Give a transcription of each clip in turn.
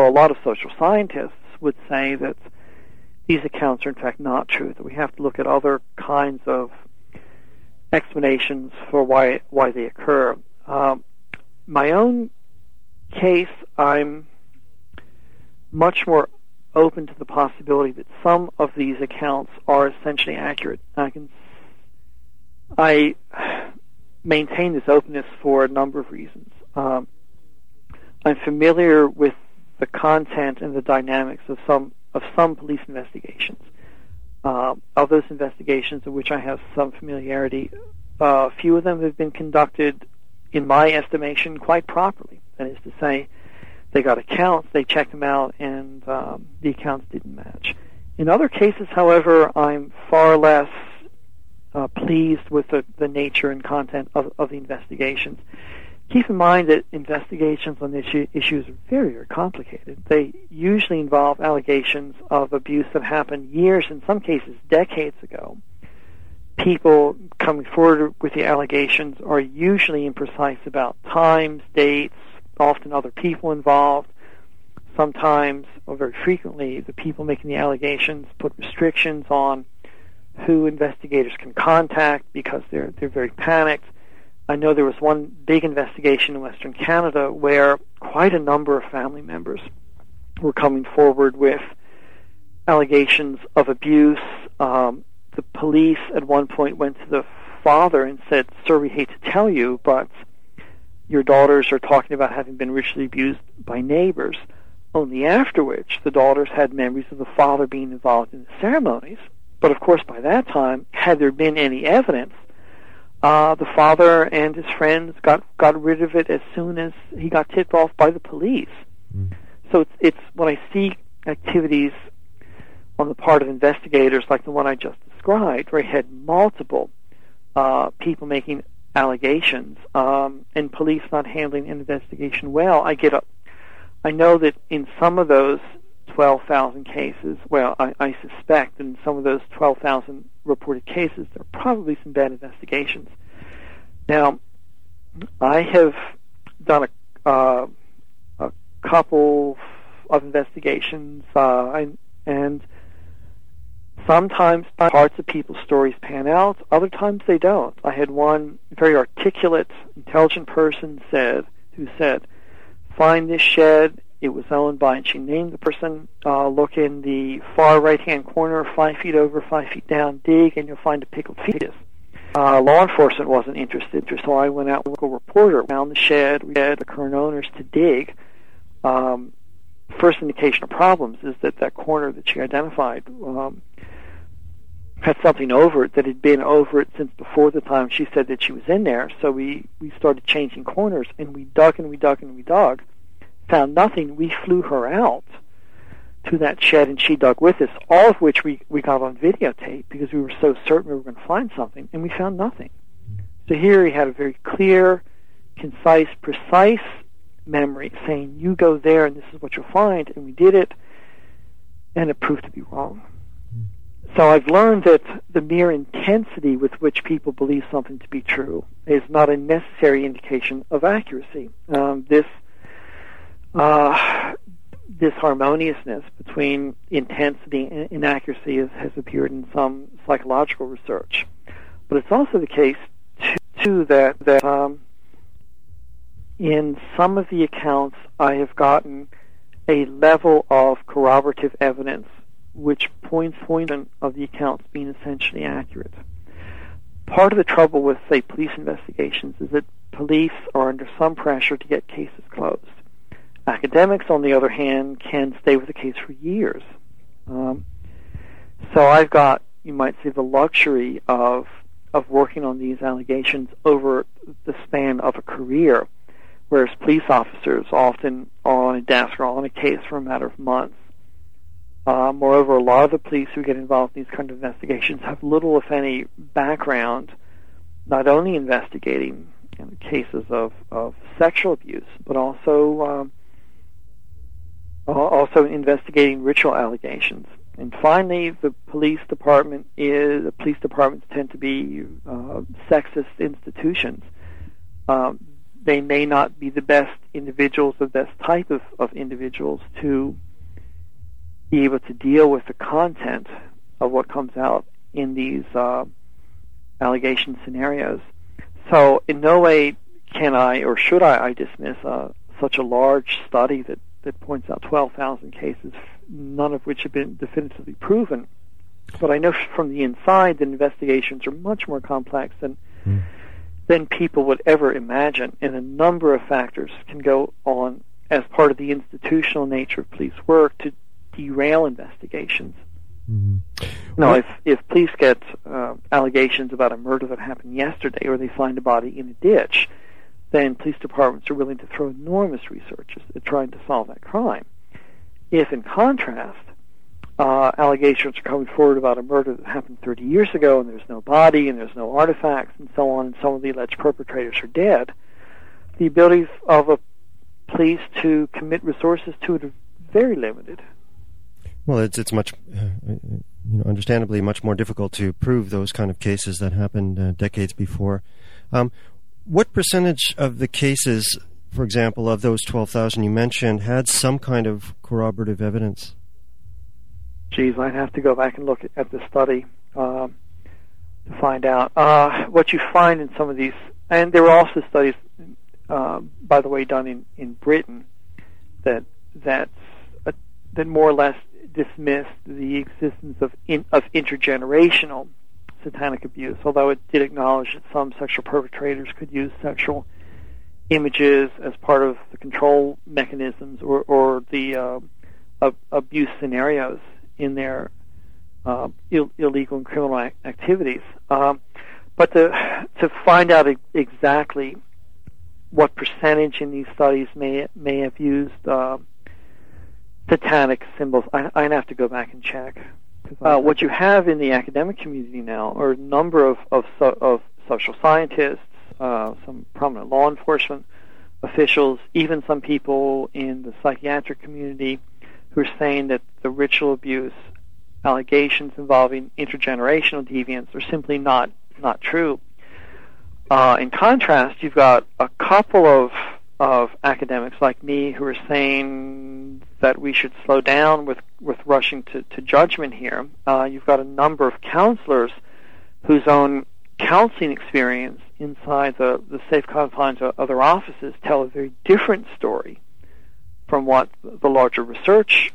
a lot of social scientists would say that these accounts are in fact not true, that we have to look at other kinds of explanations for why they occur. My own case, I'm much more open to the possibility that some of these accounts are essentially accurate. I maintain this openness for a number of reasons. I'm familiar with the content and the dynamics of some police investigations. Of those investigations in which I have some familiarity, a few of them have been conducted, in my estimation, quite properly. That is to say, they got accounts, they checked them out, and the accounts didn't match. In other cases, however, I'm far less pleased with the nature and content of the investigations. Keep in mind that investigations on this issues are very, very complicated. They usually involve allegations of abuse that happened years, in some cases decades ago. People coming forward with the allegations are usually imprecise about times, dates, often other people involved. Sometimes, or very frequently, the people making the allegations put restrictions on who investigators can contact because they're very panicked. I know there was one big investigation in Western Canada where quite a number of family members were coming forward with allegations of abuse. The police at one point went to the father and said, "Sir, we hate to tell you, but your daughters are talking about having been ritually abused by neighbors." Only after which the daughters had memories of the father being involved in the ceremonies. But of course, by that time, had there been any evidence, the father and his friends got rid of it as soon as he got tipped off by the police. So it's when I see activities on the part of investigators like the one I just described, where I had multiple people making allegations and police not handling an investigation well, I know that in some of those 12,000 cases, well, I suspect in some of those 12,000 reported cases, there are probably some bad investigations. Now, I have done a couple of investigations, and sometimes parts of people's stories pan out, other times they don't. I had one very articulate, intelligent person who said, "Find this shed. It was owned by," and she named the person, "look in the far right-hand corner, 5 feet over, 5 feet down, dig, and you'll find a pickled fetus." Law enforcement wasn't interested, so I went out with a local reporter, found the shed, we had the current owners to dig. First indication of problems is that corner that she identified had something over it that had been over it since before the time she said that she was in there. So we started changing corners, and we dug and we dug and we dug. Found nothing. We flew her out to that shed, and she dug with us, all of which we got on videotape because we were so certain we were going to find something, and we found nothing. So here he had a very clear, concise, precise memory saying, "You go there and this is what you'll find," and we did it, and it proved to be wrong. So I've learned that the mere intensity with which people believe something to be true is not a necessary indication of accuracy. This harmoniousness between intensity and inaccuracy has appeared in some psychological research. But it's also the case, too, that in some of the accounts I have gotten a level of corroborative evidence which points of the accounts being essentially accurate. Part of the trouble with, say, police investigations is that police are under some pressure to get cases closed. Academics, on the other hand, can stay with the case for years. So I've got, you might say, the luxury of working on these allegations over the span of a career, whereas police officers often are on a desk or on a case for a matter of months. Moreover, a lot of the police who get involved in these kind of investigations have little, if any, background, not only investigating cases of sexual abuse, but also investigating ritual allegations. And finally, the police departments tend to be sexist institutions. they may not be the best individuals, the best type of individuals to be able to deal with the content of what comes out in these allegation scenarios. So in no way can I or should I dismiss such a large study that points out 12,000 cases, none of which have been definitively proven. But I know from the inside that investigations are much more complex than people would ever imagine, and a number of factors can go on as part of the institutional nature of police work to derail investigations. Now, if police get allegations about a murder that happened yesterday, or they find a body in a ditch, then police departments are willing to throw enormous resources at trying to solve that crime. If, in contrast, allegations are coming forward about a murder that happened 30 years ago, and there's no body, and there's no artifacts, and so on, and some of the alleged perpetrators are dead, the ability of a police to commit resources to it are very limited. Well, it's much, understandably much more difficult to prove those kind of cases that happened decades before. What percentage of the cases, for example, of those 12,000 you mentioned, had some kind of corroborative evidence? Geez, I'd have to go back and look at the study to find out. What you find in some of these, and there were also studies, by the way, done in Britain that more or less dismissed the existence of intergenerational satanic abuse, although it did acknowledge that some sexual perpetrators could use sexual images as part of the control mechanisms or the abuse scenarios in their illegal and criminal activities. But to find out exactly what percentage in these studies may have used satanic symbols, I'd have to go back and check. What you have in the academic community now are a number of social scientists, some prominent law enforcement officials, even some people in the psychiatric community who are saying that the ritual abuse allegations involving intergenerational deviance are simply not true. In contrast, you've got a couple of academics like me who are saying that we should slow down with rushing to judgment here. You've got a number of counselors whose own counseling experience inside the safe confines of their offices tell a very different story from what the larger research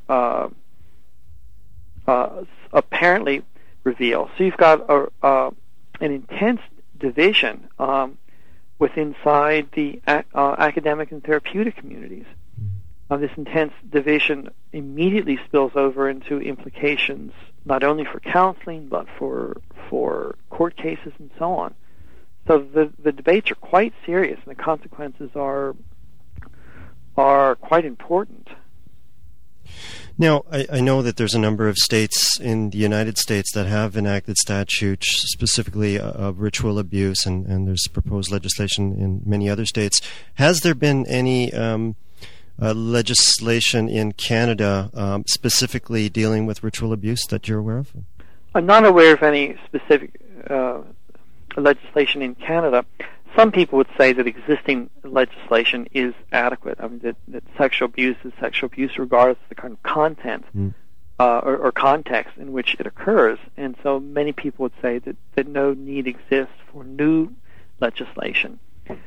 apparently reveals. So you've got an intense division inside the academic and therapeutic communities. This intense division immediately spills over into implications not only for counseling but for court cases and so on. So the debates are quite serious, and the consequences are quite important. Now, I know that there's a number of states in the United States that have enacted statutes specifically of ritual abuse, and there's proposed legislation in many other states. Has there been any legislation in Canada specifically dealing with ritual abuse that you're aware of? I'm not aware of any specific legislation in Canada. Some people would say that existing legislation is adequate. I mean, that sexual abuse is sexual abuse regardless of the kind of content or context in which it occurs. And so many people would say that no need exists for new legislation.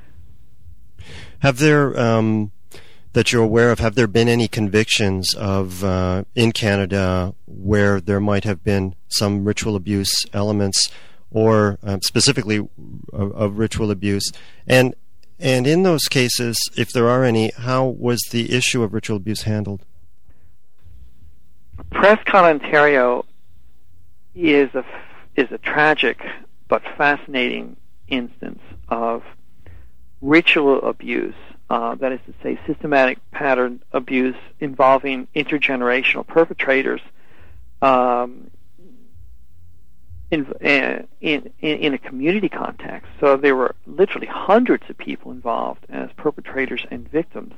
Have there, that you're aware of, have there been any convictions of in Canada where there might have been some ritual abuse elements, or specifically of ritual abuse? And in those cases, if there are any, how was the issue of ritual abuse handled? Prescott, Ontario is a tragic but fascinating instance of ritual abuse, that is to say systematic pattern abuse involving intergenerational perpetrators in a community context. So there were literally hundreds of people involved as perpetrators and victims.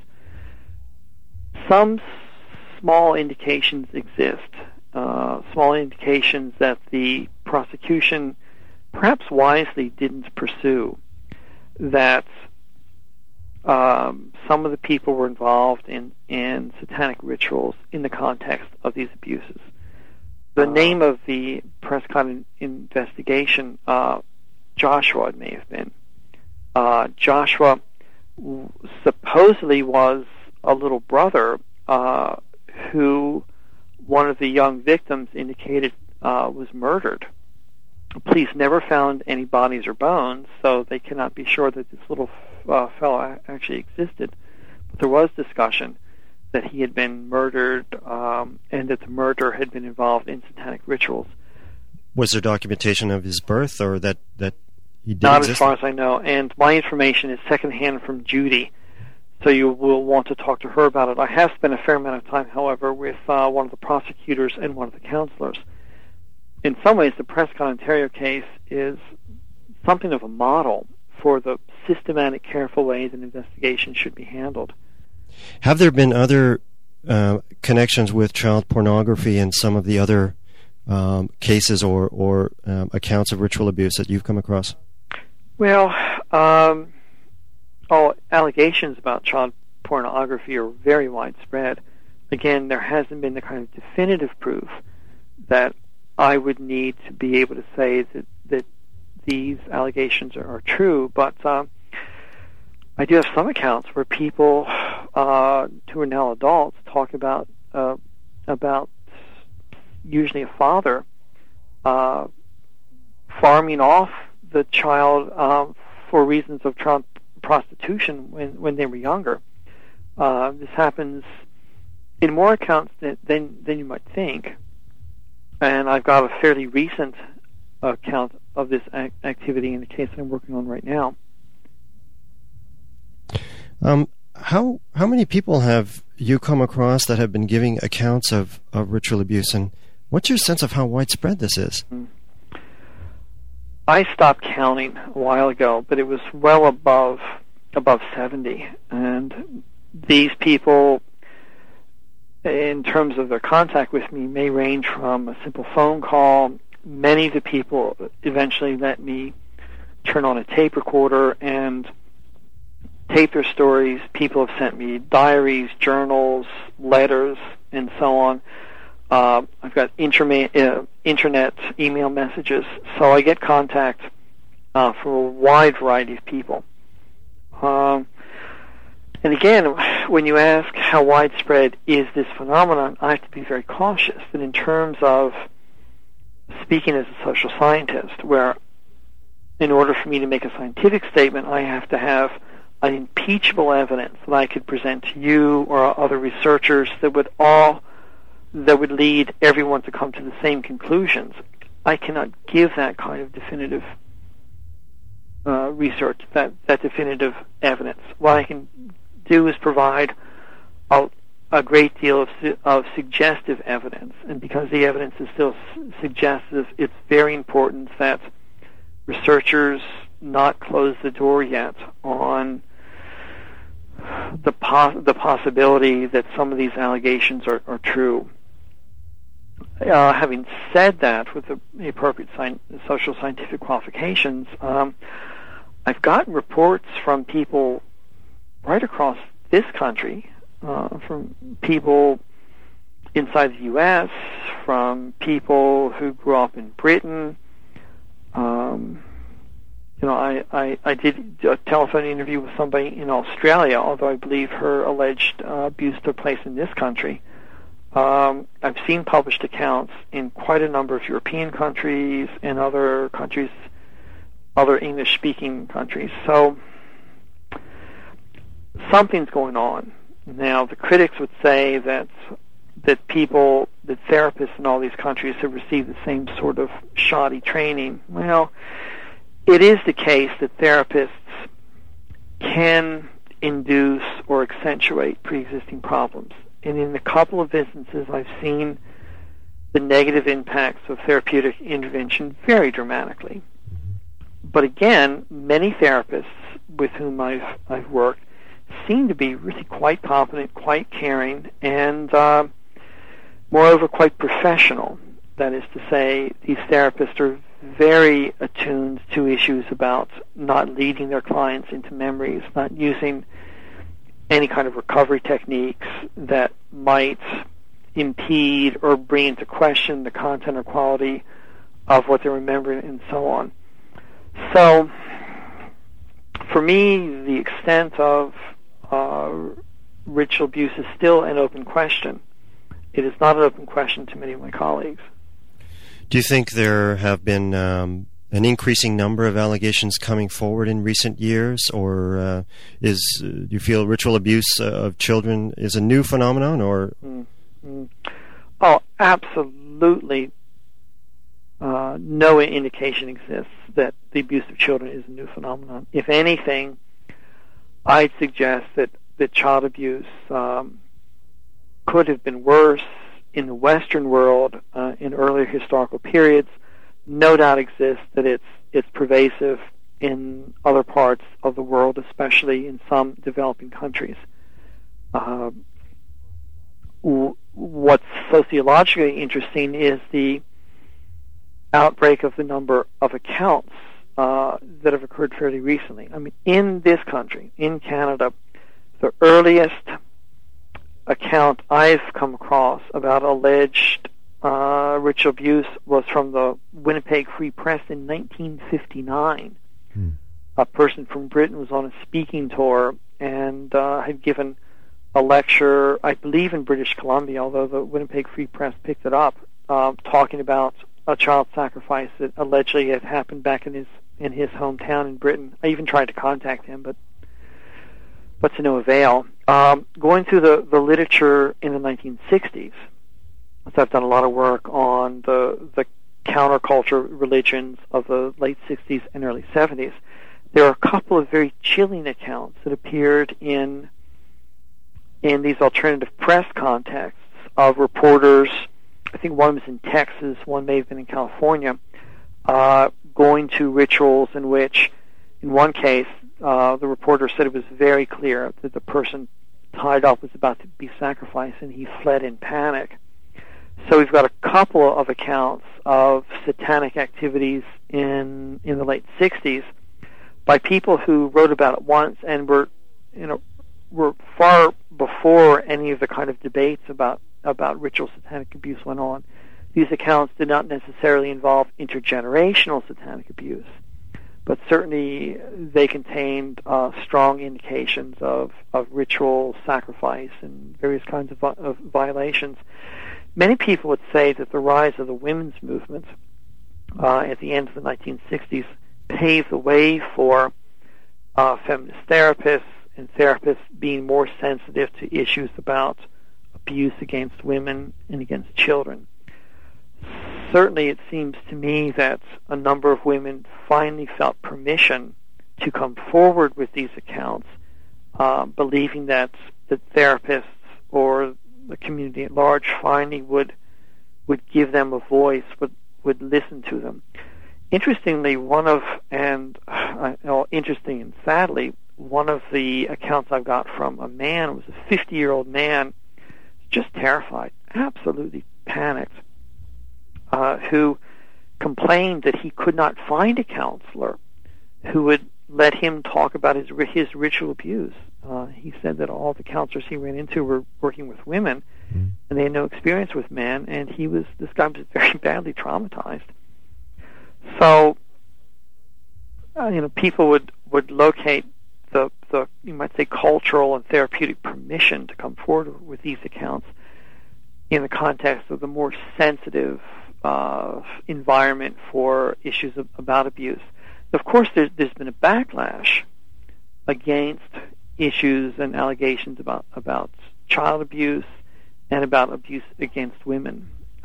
Some small indications exist, small indications that the prosecution perhaps wisely didn't pursue, that some of the people were involved in satanic rituals in the context of these abuses. The name of the Prescott investigation, Joshua, it may have been. Joshua supposedly was a little brother who one of the young victims indicated was murdered. Police never found any bodies or bones, so they cannot be sure that this little fellow actually existed. But there was discussion that he had been murdered and that the murder had been involved in satanic rituals. Was there documentation of his birth, or that he did Not exist? As far as I know, and my information is secondhand from Judy, so you will want to talk to her about it. I have spent a fair amount of time, however, with one of the prosecutors and one of the counselors. In some ways, the Prescott, Ontario case is something of a model for the systematic, careful way that investigation should be handled. Have there been other connections with child pornography in some of the other cases or accounts of ritual abuse that you've come across? Well, allegations about child pornography are very widespread. Again, there hasn't been the kind of definitive proof that I would need to be able to say that these allegations are true, but I do have some accounts where people who are now adults talk about usually a father farming off the child for reasons of child prostitution when they were younger. This happens in more accounts than you might think, and I've got a fairly recent account of this activity in the case that I'm working on right now. How many people have you come across that have been giving accounts of ritual abuse, and what's your sense of how widespread this is? I stopped counting a while ago, but it was well above 70, and these people, in terms of their contact with me, may range from a simple phone call. Many of the people eventually let me turn on a tape recorder and tape their stories. People have sent me diaries, journals, letters, and so on. I've got internet email messages, so I get contact from a wide variety of people. And again, when you ask how widespread is this phenomenon, I have to be very cautious that in terms of speaking as a social scientist, where in order for me to make a scientific statement, I have to have an impeachable evidence that I could present to you or other researchers that would lead everyone to come to the same conclusions. I cannot give that kind of definitive research, that definitive evidence. What I can do is provide a great deal of suggestive evidence, and because the evidence is still suggestive, it's very important that researchers not close the door yet on the possibility that some of these allegations are true. Having said that, with the appropriate social scientific qualifications, I've gotten reports from people right across this country, from people inside the U.S., from people who grew up in Britain. I did a telephone interview with somebody in Australia, although I believe her alleged abuse took place in this country. I've seen published accounts in quite a number of European countries and other countries, other English-speaking countries. So something's going on. Now, the critics would say that therapists in all these countries have received the same sort of shoddy training. Well, it is the case that therapists can induce or accentuate pre-existing problems. And in a couple of instances, I've seen the negative impacts of therapeutic intervention very dramatically. But again, many therapists with whom I've worked seem to be really quite competent, quite caring, and moreover quite professional. That is to say, these therapists are very attuned to issues about not leading their clients into memories, not using any kind of recovery techniques that might impede or bring into question the content or quality of what they're remembering, and so on. So, for me, the extent of ritual abuse is still an open question. It is not an open question to many of my colleagues. Do you think there have been an increasing number of allegations coming forward in recent years, or do you feel ritual abuse of children is a new phenomenon, or? Oh, absolutely. No indication exists that the abuse of children is a new phenomenon. If anything, I'd suggest that child abuse could have been worse in the Western world in earlier historical periods. No doubt exists that it's pervasive in other parts of the world, especially in some developing countries. What's sociologically interesting is the outbreak of the number of accounts that have occurred fairly recently. I mean, in this country, in Canada, the earliest account I've come across about alleged ritual abuse was from the Winnipeg Free Press in 1959. A person from Britain was on a speaking tour and had given a lecture, I believe in British Columbia, although the Winnipeg Free Press picked it up, talking about a child sacrifice that allegedly had happened back in his hometown in Britain. I even tried to contact him, but to no avail. Going through the literature in the 1960s, so I've done a lot of work on the counterculture religions of the late 60s and early 70s. There are a couple of very chilling accounts that appeared in these alternative press contexts of reporters. I think one was in Texas, one may have been in California, going to rituals in which, in one case, the reporter said it was very clear that the person tied up was about to be sacrificed, and he fled in panic. So we've got a couple of accounts of satanic activities in the late 60s by people who wrote about it once and were far before any of the kind of debates about ritual satanic abuse went on. These accounts did not necessarily involve intergenerational satanic abuse, but certainly they contained strong indications of ritual sacrifice and various kinds of violations. Many people would say that the rise of the women's movement at the end of the 1960s paved the way for feminist therapists and therapists being more sensitive to issues about abuse against women and against children. Certainly it seems to me that a number of women finally felt permission to come forward with these accounts, believing that the therapists or the community at large finally would give them a voice, would listen to them. Interestingly, interesting and sadly, one of the accounts I've got from a man was a 50-year-old man, just terrified, absolutely panicked, who complained that he could not find a counselor who would let him talk about his ritual abuse. He said that all the counselors he ran into were working with women, and they had no experience with men, and this guy was very badly traumatized. So, people would locate the you might say cultural and therapeutic permission to come forward with these accounts in the context of the more sensitive environment for issues about abuse. Of course, there's been a backlash against issues and allegations about child abuse and about abuse against women.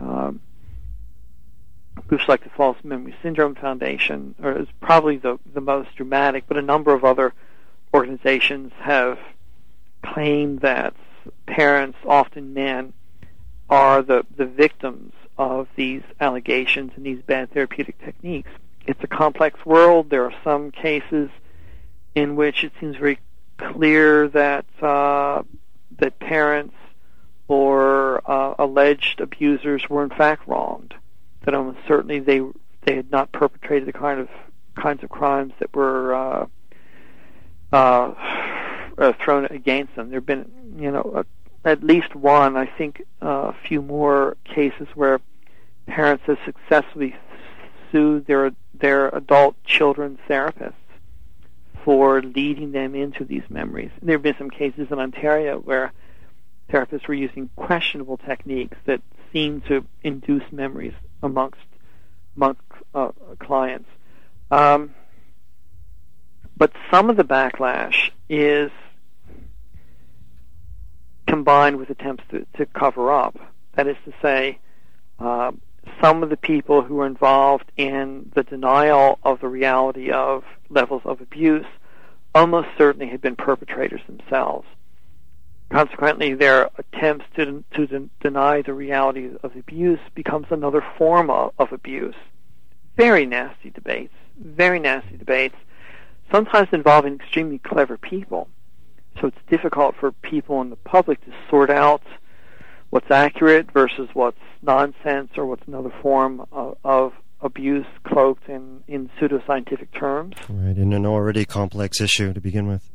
Groups like the False Memory Syndrome Foundation is probably the most dramatic, but a number of other organizations have claimed that parents, often men, are the victims of these allegations and these bad therapeutic techniques. It's a complex world. There are some cases in which it seems very clear that that parents or alleged abusers were in fact wronged. That almost certainly they had not perpetrated the kinds of crimes that were thrown against them. There have been, at least one, I think, a few more cases where parents have successfully sued their adult children's therapists for leading them into these memories. And there have been some cases in Ontario where therapists were using questionable techniques that seemed to induce memories amongst clients. But some of the backlash is combined with attempts to cover up. That is to say, some of the people who are involved in the denial of the reality of levels of abuse almost certainly had been perpetrators themselves. Consequently, their attempts to deny the reality of abuse becomes another form of abuse. Very nasty debates, sometimes involving extremely clever people. So it's difficult for people in the public to sort out what's accurate versus what's nonsense or what's another form of abuse cloaked in pseudoscientific terms. Right, in an already complex issue to begin with.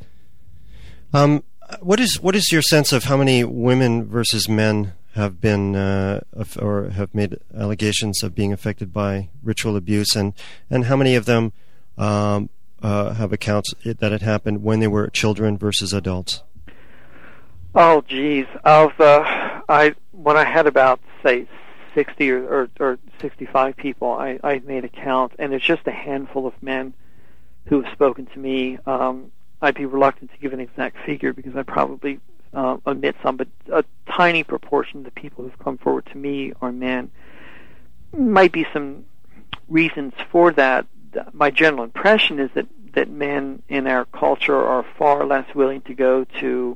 What is your sense of how many women versus men have been or have made allegations of being affected by ritual abuse, and how many of them have accounts that it happened when they were children versus adults? Oh, geez. When I had about, say, 60 or 65 people, I made a count, and it's just a handful of men who have spoken to me. I'd be reluctant to give an exact figure because I'd probably omit some, but a tiny proportion of the people who've come forward to me are men. Might be some reasons for that. My general impression is that men in our culture are far less willing to go to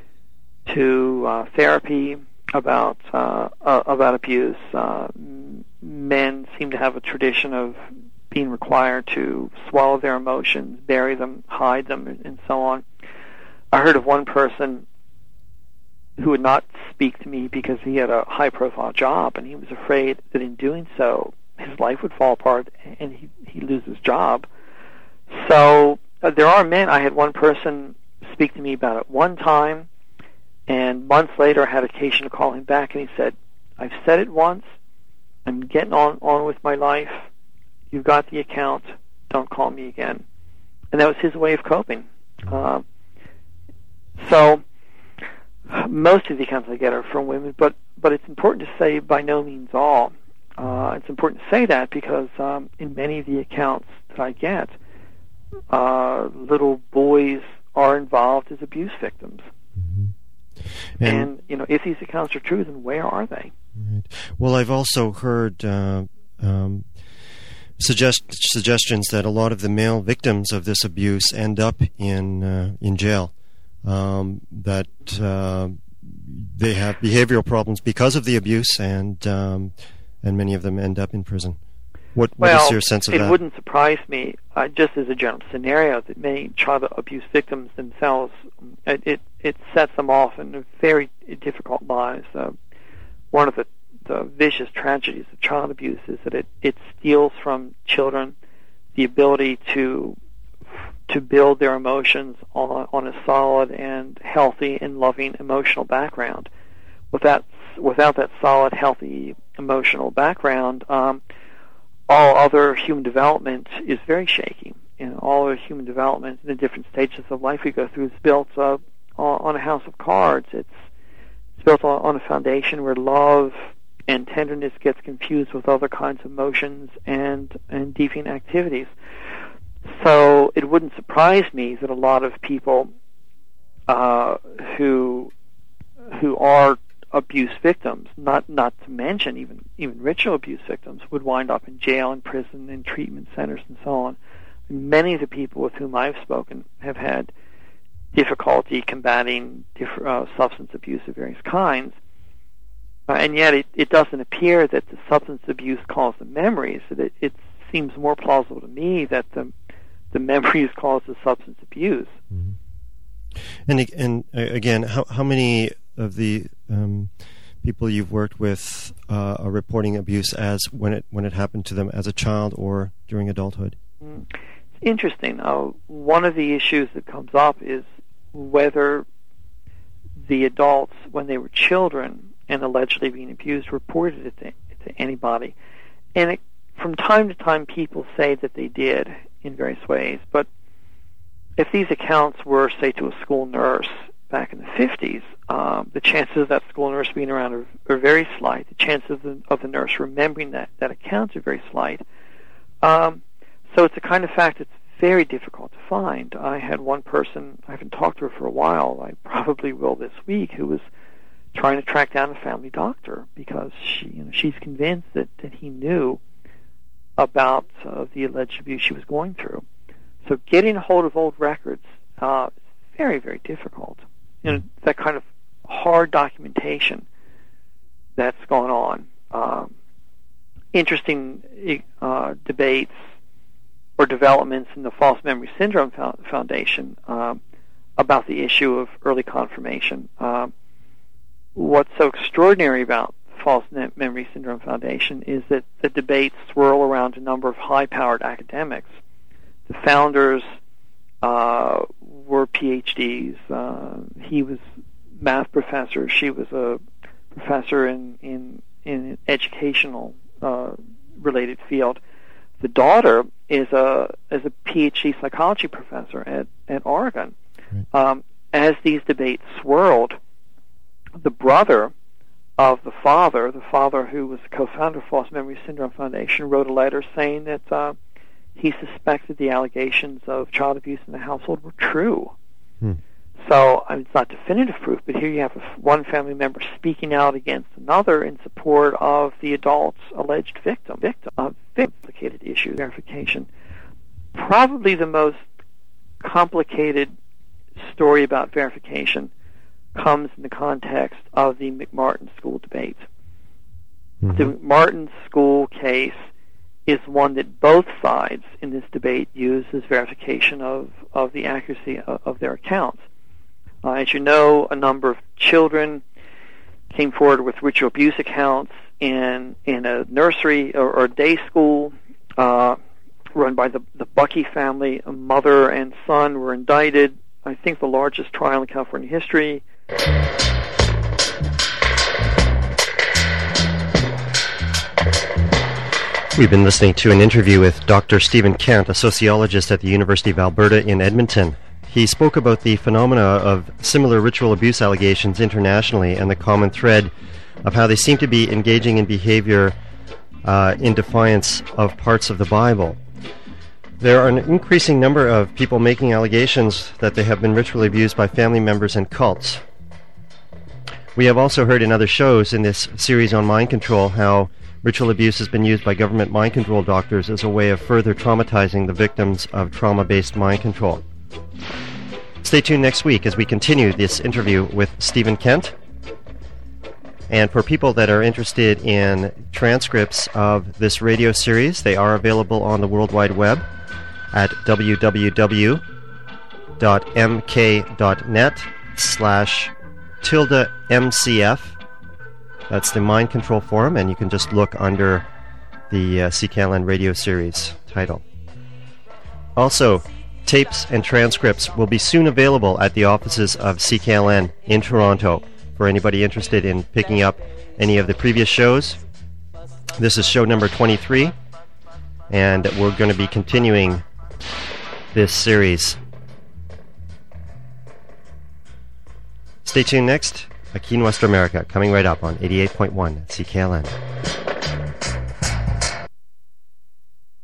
therapy about abuse. Men seem to have a tradition of being required to swallow their emotions, bury them, hide them, and so on. I heard of one person who would not speak to me because he had a high-profile job, and he was afraid that in doing so, his life would fall apart and he'd lose his job. So there are men. I had one person speak to me about it one time, and months later I had occasion to call him back, and he said, "I've said it once. I'm getting on with my life. You've got the account. Don't call me again." And that was his way of coping. So most of the accounts I get are from women, but it's important to say by no means all. It's important to say that because in many of the accounts that I get, little boys are involved as abuse victims. Mm-hmm. And if these accounts are true, then where are they? Right. Well, I've also heard suggestions that a lot of the male victims of this abuse end up in jail. That they have behavioral problems because of the abuse, and many of them end up in prison. What is your sense of that? It wouldn't surprise me, just as a general scenario, that many child abuse victims themselves, it sets them off in very difficult lives. One of the vicious tragedies of child abuse is that it steals from children the ability to build their emotions on a solid and healthy and loving emotional background. Without that solid, healthy emotional background, all other human development is very shaky. All other human development in the different stages of life we go through is built on a house of cards. It's built on a foundation where love and tenderness gets confused with other kinds of emotions and deviant activities. So it wouldn't surprise me that a lot of people who are abuse victims, not to mention even ritual abuse victims, would wind up in jail and prison and treatment centers and so on. Many of the people with whom I've spoken have had difficulty combating substance abuse of various kinds, and yet it doesn't appear that the substance abuse caused the memories. It seems more plausible to me that the memories caused the substance abuse. Mm-hmm. And again, how many of the people you've worked with are reporting abuse as when it happened to them as a child or during adulthood? It's interesting. One of the issues that comes up is whether the adults, when they were children and allegedly being abused, reported it to anybody. And from time to time, people say that they did in various ways. But if these accounts were, say, to a school nurse back in the 50s, the chances of that school nurse being around are very slight. The chances of the nurse remembering that account are very slight. So it's a kind of fact that's very difficult to find. I had one person, I haven't talked to her for a while, I probably will this week, who was trying to track down a family doctor because she's convinced that he knew about the alleged abuse she was going through. So getting a hold of old records is very, very difficult. That kind of hard documentation that's gone on. Interesting debates or developments in the False Memory Syndrome Foundation about the issue of early confirmation. What's so extraordinary about False Memory Syndrome Foundation is that the debates swirl around a number of high-powered academics. The founders were PhDs. He was a math professor. She was a professor in an educational related field. The daughter is a PhD psychology professor at Oregon. Right. As these debates swirled, the brother of the father who was the co-founder of False Memory Syndrome Foundation, wrote a letter saying that he suspected the allegations of child abuse in the household were true. So it's not definitive proof, but here you have one family member speaking out against another in support of the adult's alleged victim. Complicated issue, verification. Probably the most complicated story about verification comes in the context of the McMartin school debate. Mm-hmm. The McMartin school case is one that both sides in this debate use as verification of the accuracy of their accounts. As you know, a number of children came forward with ritual abuse accounts in a nursery or a day school run by the Bucky family. A mother and son were indicted. I think the largest trial in California history. We've been listening to an interview with Dr. Stephen Kent, a sociologist at the University of Alberta in Edmonton. He spoke about the phenomena of similar ritual abuse allegations internationally and the common thread of how they seem to be engaging in behavior in defiance of parts of the Bible. There are an increasing number of people making allegations that they have been ritually abused by family members and cults. We have also heard in other shows in this series on mind control how ritual abuse has been used by government mind control doctors as a way of further traumatizing the victims of trauma-based mind control. Stay tuned next week as we continue this interview with Stephen Kent. And for people that are interested in transcripts of this radio series, they are available on the World Wide Web at www.mk.net/MCF. That's the Mind Control Forum, and you can just look under the CKLN radio series title. Also, tapes and transcripts will be soon available at the offices of CKLN in Toronto for anybody interested in picking up any of the previous shows. This is show number 23, and we're going to be continuing this series. Stay tuned next. Aquí Nuestra America, coming right up on 88.1 CKLN.